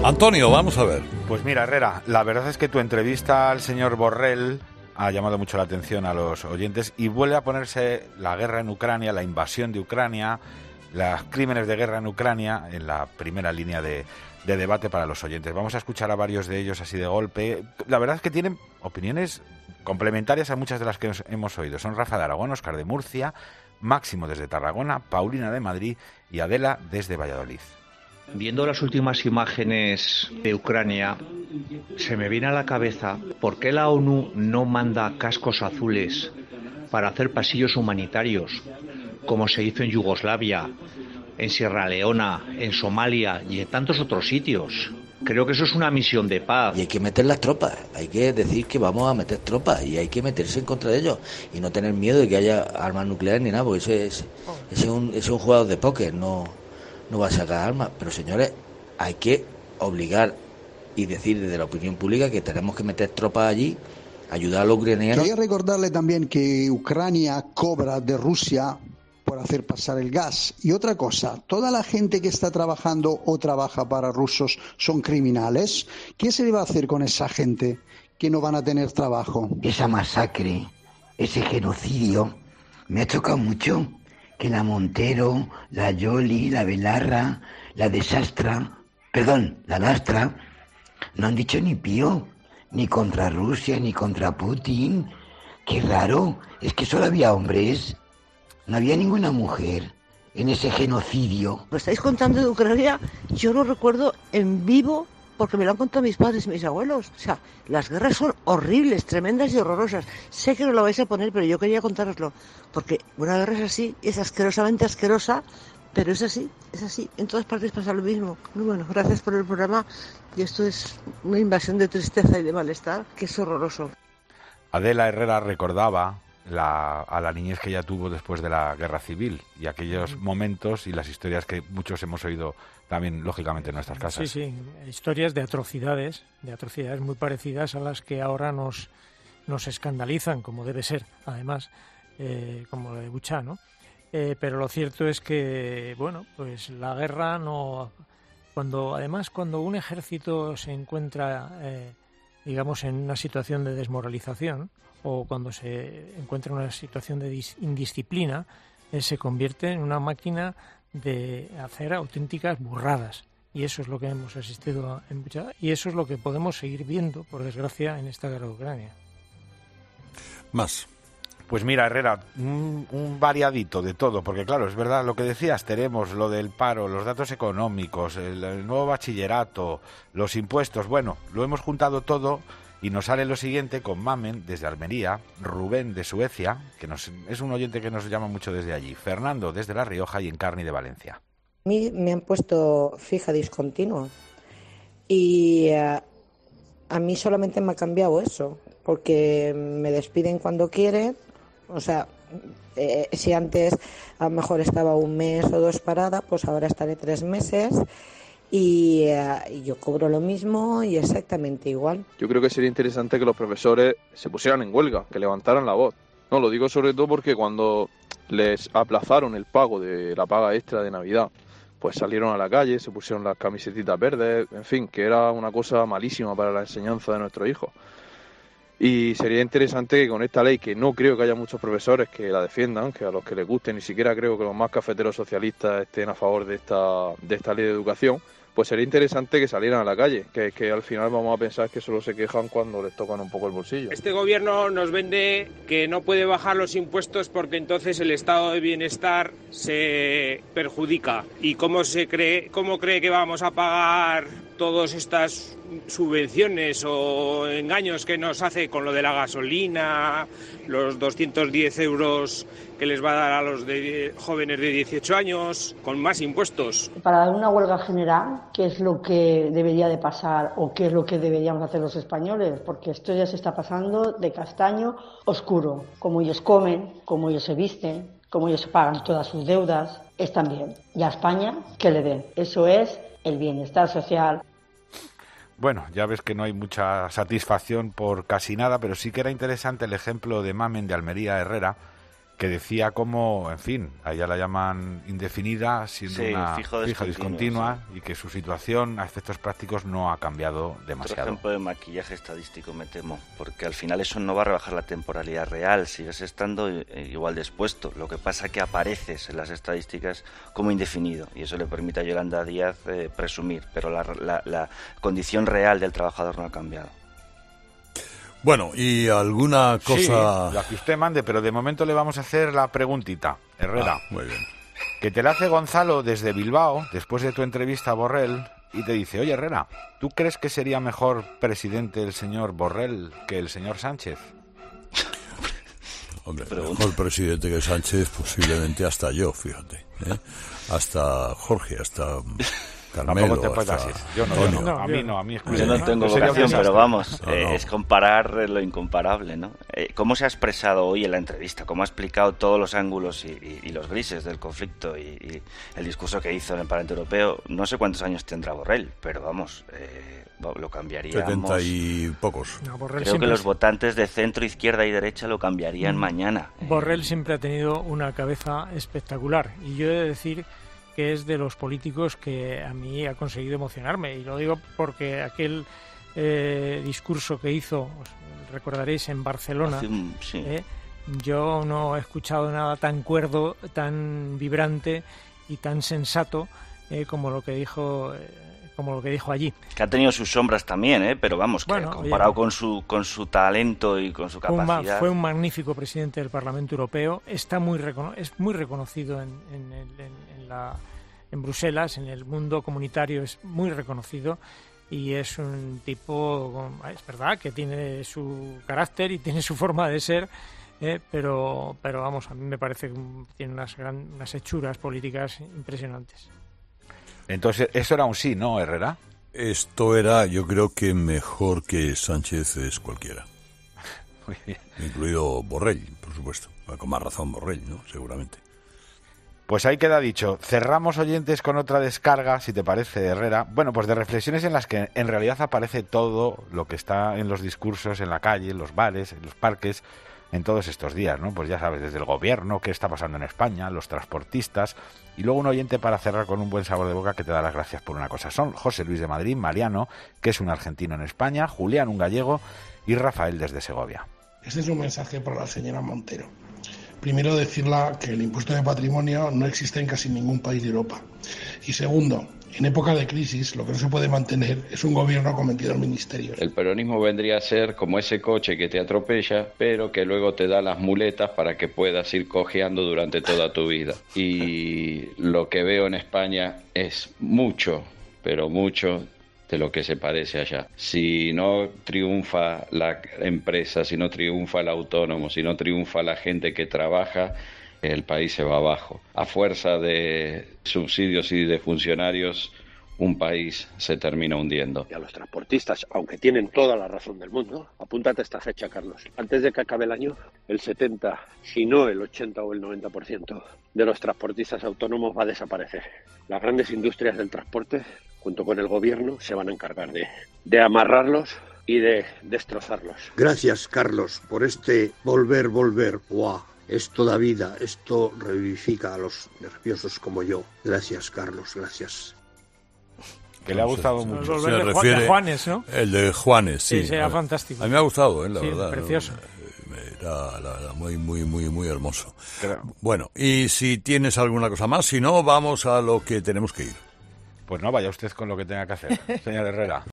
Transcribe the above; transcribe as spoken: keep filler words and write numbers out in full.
Antonio, vamos a ver. Pues mira, Herrera, la verdad es que tu entrevista al señor Borrell ha llamado mucho la atención a los oyentes y vuelve a ponerse la guerra en Ucrania, la invasión de Ucrania, los crímenes de guerra en Ucrania en la primera línea de, de debate para los oyentes. Vamos a escuchar a varios de ellos así de golpe. La verdad es que tienen opiniones complementarias a muchas de las que nos hemos oído. Son Rafa de Aragón, Óscar de Murcia, Máximo desde Tarragona, Paulina de Madrid y Adela desde Valladolid. Viendo las últimas imágenes de Ucrania, se me viene a la cabeza por qué la ONU no manda cascos azules para hacer pasillos humanitarios, como se hizo en Yugoslavia, en Sierra Leona, en Somalia y en tantos otros sitios. Creo que eso es una misión de paz. Y hay que meter las tropas, hay que decir que vamos a meter tropas y hay que meterse en contra de ellos y no tener miedo de que haya armas nucleares ni nada, porque eso es, ese es, un, ese es un jugador de póker, no... no va a sacar armas, pero señores, hay que obligar y decir desde la opinión pública que tenemos que meter tropas allí, ayudar a los ucranianos. Quería recordarle también que Ucrania cobra de Rusia por hacer pasar el gas. Y otra cosa, toda la gente que está trabajando o trabaja para rusos son criminales. ¿Qué se va a hacer con esa gente que no van a tener trabajo? Esa masacre, ese genocidio, me ha chocado mucho. Que la Montero, la Yoli, la Belarra, la Desastra, perdón, la Lastra, no han dicho ni pío, ni contra Rusia, ni contra Putin. Qué raro, es que solo había hombres, no había ninguna mujer en ese genocidio. Lo estáis contando de Ucrania, yo lo recuerdo en vivo porque me lo han contado mis padres y mis abuelos. O sea, las guerras son horribles, tremendas y horrorosas. Sé que no lo vais a poner, pero yo quería contároslo. Porque una guerra es así, es asquerosamente asquerosa, pero es así, es así. En todas partes pasa lo mismo. Muy bueno, gracias por el programa. Y esto es una invasión de tristeza y de malestar, que es horroroso. Adela Herrera recordaba la, a la niñez que ella tuvo después de la guerra civil y aquellos momentos y las historias que muchos hemos oído también, lógicamente, en nuestras casas. Sí, sí, historias de atrocidades, de atrocidades muy parecidas a las que ahora nos, nos escandalizan, como debe ser, además, eh, como la de Bucha, ¿no? Eh, pero lo cierto es que, bueno, pues la guerra no... cuando Además, cuando un ejército se encuentra, eh, digamos, en una situación de desmoralización o cuando se encuentra en una situación de dis- indisciplina, eh, se convierte en una máquina de hacer auténticas burradas. Y eso es lo que hemos asistido en Bucha, y eso es lo que podemos seguir viendo, por desgracia, en esta guerra de Ucrania. Más. Pues mira, Herrera, un, un variadito de todo, porque claro, es verdad lo que decías, tenemos lo del paro, los datos económicos, el, el nuevo bachillerato, los impuestos, bueno, lo hemos juntado todo y nos sale lo siguiente con Mamen desde Almería, Rubén de Suecia, que nos, es un oyente que nos llama mucho desde allí, Fernando desde La Rioja y Encarni de Valencia. A mí me han puesto fija discontinua y uh, a mí solamente me ha cambiado eso, porque me despiden cuando quieren. O sea, eh, si antes a lo mejor estaba un mes o dos parada, pues ahora estaré tres meses y, uh, y yo cobro lo mismo y exactamente igual. Yo creo que sería interesante que los profesores se pusieran en huelga, que levantaran la voz. No, lo digo sobre todo porque cuando les aplazaron el pago de la paga extra de Navidad, pues salieron a la calle, se pusieron las camisetitas verdes, en fin, que era una cosa malísima para la enseñanza de nuestros hijos. Y sería interesante que con esta ley, que no creo que haya muchos profesores que la defiendan, que a los que les guste, ni siquiera creo que los más cafeteros socialistas estén a favor de esta, de esta ley de educación, pues sería interesante que salieran a la calle, que, que al final vamos a pensar que solo se quejan cuando les tocan un poco el bolsillo. Este gobierno nos vende que no puede bajar los impuestos porque entonces el estado de bienestar se perjudica. ¿Y cómo se cree, cómo cree que vamos a pagar todas estas subvenciones o engaños que nos hace con lo de la gasolina, los doscientos diez euros que les va a dar a los de jóvenes de dieciocho años, con más impuestos? Para una huelga general, ¿qué es lo que debería de pasar o qué es lo que deberíamos hacer los españoles? Porque esto ya se está pasando de castaño oscuro. Como ellos comen, como ellos se visten, como ellos pagan todas sus deudas, están bien. Y a España, ¿qué le den? Eso es el bienestar social. Bueno, ya ves que no hay mucha satisfacción por casi nada, pero sí que era interesante el ejemplo de Mamen de Almería Herrera, que decía como, en fin, a ella la llaman indefinida, siendo sí, una fijo fija discontinua, sí. y que su situación a efectos prácticos no ha cambiado demasiado. Otro ejemplo de maquillaje estadístico, me temo, porque al final eso no va a rebajar la temporalidad real, sigues estando igual de expuesto. Lo que pasa es que apareces en las estadísticas como indefinido, y eso le permite a Yolanda Díaz eh, presumir, pero la, la, la condición real del trabajador no ha cambiado. Bueno, ¿y alguna cosa...? Sí, la que usted mande, pero de momento le vamos a hacer la preguntita, Herrera. Ah, muy bien. Que te la hace Gonzalo desde Bilbao, después de tu entrevista a Borrell, y te dice, oye, Herrera, ¿tú crees que sería mejor presidente el señor Borrell que el señor Sánchez? Hombre, mejor presidente que Sánchez, posiblemente hasta yo, fíjate. ¿eh? Hasta Jorge, hasta... Carmelo, te hasta decir. Yo no, yo no, a mí no, a mí es Yo no tengo vocación, pero vamos, no, eh, no. es comparar lo incomparable, ¿no? Eh, ¿Cómo se ha expresado hoy en la entrevista? ¿Cómo ha explicado todos los ángulos y, y, y los grises del conflicto y, y el discurso que hizo en el Parlamento Europeo? No sé cuántos años tendrá Borrell, pero vamos, eh, lo cambiaríamos. Setenta y pocos. No, Creo que los votantes de centro, izquierda y derecha lo cambiarían mm. mañana. Borrell siempre ha tenido una cabeza espectacular, y yo he de decir que es de los políticos que a mí ha conseguido emocionarme, y lo digo porque aquel eh, discurso que hizo, os recordaréis, en Barcelona, un, sí. eh, yo no he escuchado nada tan cuerdo, tan vibrante y tan sensato eh, como lo que dijo eh, como lo que dijo allí. Que ha tenido sus sombras también, ¿eh? Pero vamos, que bueno, comparado oye, con su con su talento y con su capacidad... Fue un magnífico presidente del Parlamento Europeo, está muy recono- es muy reconocido en, en, en, en, la, en Bruselas, en el mundo comunitario es muy reconocido, y es un tipo, es verdad, que tiene su carácter y tiene su forma de ser, eh, pero, pero vamos, a mí me parece que tiene unas, gran, unas hechuras políticas impresionantes. Entonces, eso era un sí, ¿no, Herrera? Esto era, yo creo que mejor que Sánchez es cualquiera. Muy bien. Incluido Borrell, por supuesto. Con más razón Borrell, ¿no? Seguramente. Pues ahí queda dicho. Cerramos, oyentes, con otra descarga, si te parece, Herrera. Bueno, pues de reflexiones en las que en realidad aparece todo lo que está en los discursos, en la calle, en los bares, en los parques, en todos estos días, ¿no? Pues ya sabes, desde el gobierno, qué está pasando en España, los transportistas, y luego un oyente para cerrar con un buen sabor de boca que te da las gracias por una cosa. Son José Luis de Madrid, Mariano, que es un argentino en España, Julián, un gallego, y Rafael desde Segovia. Este es un mensaje para la señora Montero. Primero, decirle que el impuesto de patrimonio no existe en casi ningún país de Europa. Y segundo, en época de crisis, lo que no se puede mantener es un gobierno con veintidós ministerios. El peronismo vendría a ser como ese coche que te atropella, pero que luego te da las muletas para que puedas ir cojeando durante toda tu vida. Y lo que veo en España es mucho, pero mucho de lo que se parece allá. Si no triunfa la empresa, si no triunfa el autónomo, si no triunfa la gente que trabaja, el país se va abajo. A fuerza de subsidios y de funcionarios, un país se termina hundiendo. Y a los transportistas, aunque tienen toda la razón del mundo, apúntate esta fecha, Carlos. Antes de que acabe el año, el setenta, si no el ochenta o el noventa por ciento de los transportistas autónomos va a desaparecer. Las grandes industrias del transporte, junto con el gobierno, se van a encargar de, de amarrarlos y de destrozarlos. Gracias, Carlos, por este volver, volver. ¡Guau! Esto da vida, esto revivifica a los nerviosos como yo. Gracias, Carlos, gracias. Que le ha gustado mucho. Se refiere, refiere de Juanes, ¿no? El de Juanes, sí. Sí, será fantástico. A mí me ha gustado, ¿eh? La sí, verdad. Precioso. ¿no? Era la, la, muy, muy, muy, muy hermoso. Claro. Bueno, y si tienes alguna cosa más, si no, vamos a lo que tenemos que ir. Pues no, vaya usted con lo que tenga que hacer, señor Herrera.